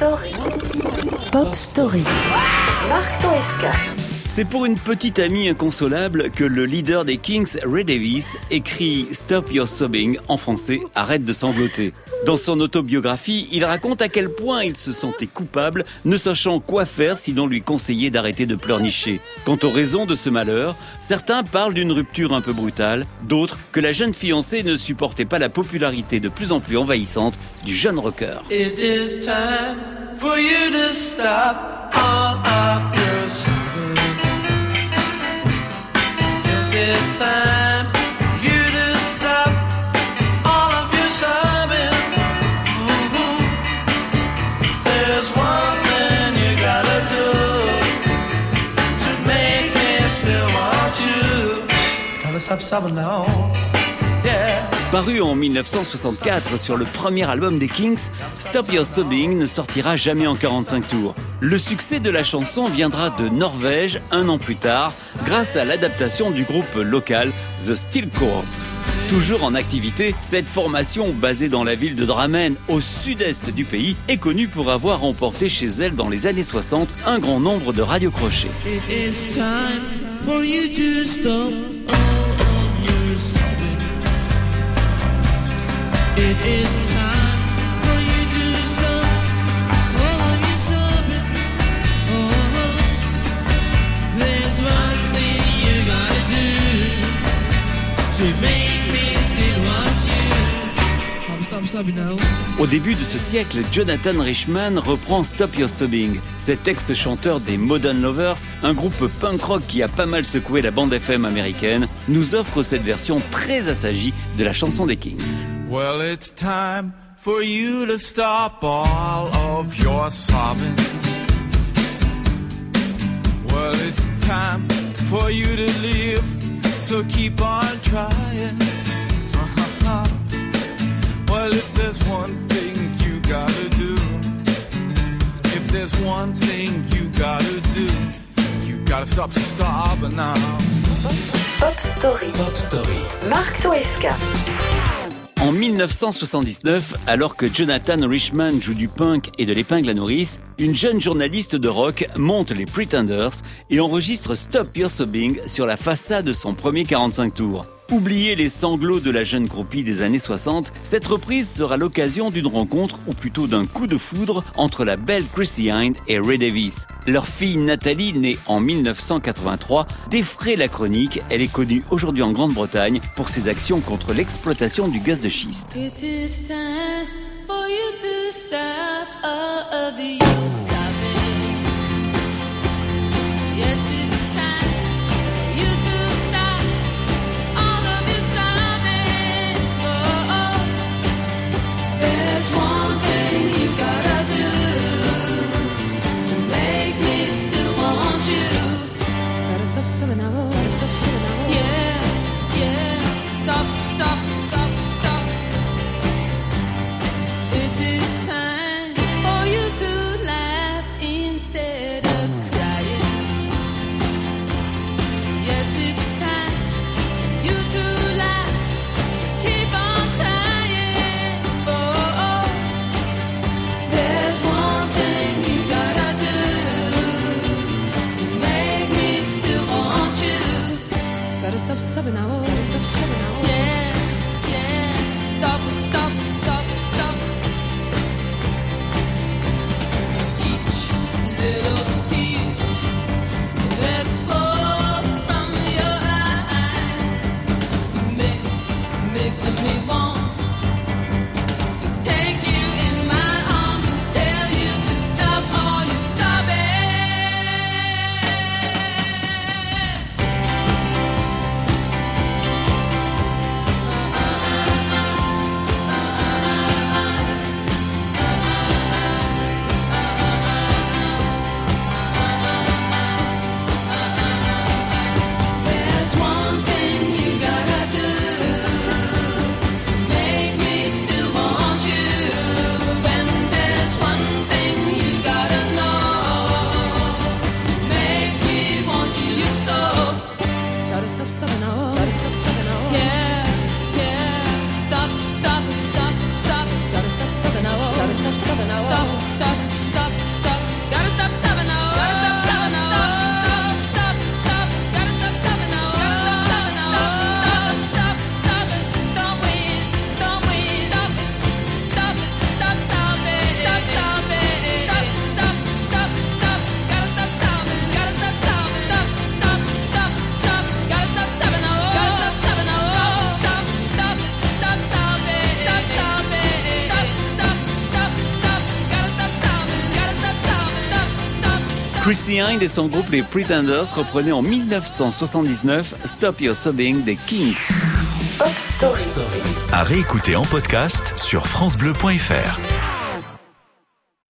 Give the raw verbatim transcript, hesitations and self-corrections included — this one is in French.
Story. Pop Story. Marc Toesca. C'est pour une petite amie inconsolable que le leader des Kings, Ray Davies, écrit « Stop Your Sobbing » en français « Arrête de sangloter ». Dans son autobiographie, il raconte à quel point il se sentait coupable, ne sachant quoi faire sinon lui conseiller d'arrêter de pleurnicher. Quant aux raisons de ce malheur, certains parlent d'une rupture un peu brutale, d'autres que la jeune fiancée ne supportait pas la popularité de plus en plus envahissante du jeune rocker. It is time for you to stop all of your sobbing. Yes, it's time for you to stop all of your sobbing. Mm-hmm. There's one thing you gotta do to make me still want you. Gotta stop sobbing now. Yeah. Paru en dix-neuf cent soixante-quatre sur le premier album des Kings, Stop Your Sobbing ne sortira jamais en quarante-cinq tours. Le succès de la chanson viendra de Norvège un an plus tard, grâce à l'adaptation du groupe local The Steel Chords. Toujours en activité, cette formation basée dans la ville de Drammen, au sud-est du pays, est connue pour avoir remporté chez elle dans les années soixante un grand nombre de radiocrochets. It is time for you to stop all of your sobbing. It is time for you to stop all of your sobbing. Oh, there's one thing you gotta do to make me still want you. Oh, stop sobbing now. Au début de ce siècle, Jonathan Richman reprend Stop Your Sobbing. Cet ex-chanteur des Modern Lovers, un groupe punk rock qui a pas mal secoué la bande F M américaine, nous offre cette version très assagie de la chanson des Kings. Well, it's time for you to stop all of your sobbing. Well, it's time for you to live, so keep on trying. Uh-huh. Well, if there's one thing you gotta do, if there's one thing you gotta do, you gotta stop sobbing now. Pop Story. Pop Story. Marc Toesca. En dix-neuf cent soixante-dix-neuf, alors que Jonathan Richman joue du punk et de l'épingle à nourrice, une jeune journaliste de rock monte les Pretenders et enregistre Stop Your Sobbing sur la façade de son premier quarante-cinq tours. Oubliez les sanglots de la jeune groupie des années soixante, cette reprise sera l'occasion d'une rencontre, ou plutôt d'un coup de foudre, entre la belle Chrissie Hynde et Ray Davies. Leur fille Nathalie, née en dix-neuf cent quatre-vingt-trois, défraie la chronique. Elle est connue aujourd'hui en Grande-Bretagne pour ses actions contre l'exploitation du gaz de schiste. It is time for you to stop all of the use of it. Yes, it's time for you to stop all of this of it. Oh, oh. There's one thing you gotta do to make me still want you. Gotta stop sobbing now, gotta stop sobbing now. Yeah, yeah, stop, stop, stop, stop. It is time for you to laugh instead of crying. Yes, it's time for you to laugh, so keep on trying. Oh, oh. There's one thing you gotta do to make me still want you. Gotta stop sobbing now, gotta stop sobbing now. Yeah, yeah, stop it, stop, stop, stop. Each little tear that falls from your eye makes, makes me want to take you in my arms and tell you to stop all your sobbing. There's one thing you gotta do Chrissie Hynde et son groupe les Pretenders reprenaient en dix-neuf cent soixante-dix-neuf Stop Your Sobbing des Kinks. Pop Story. À réécouter en podcast sur francebleu point fr.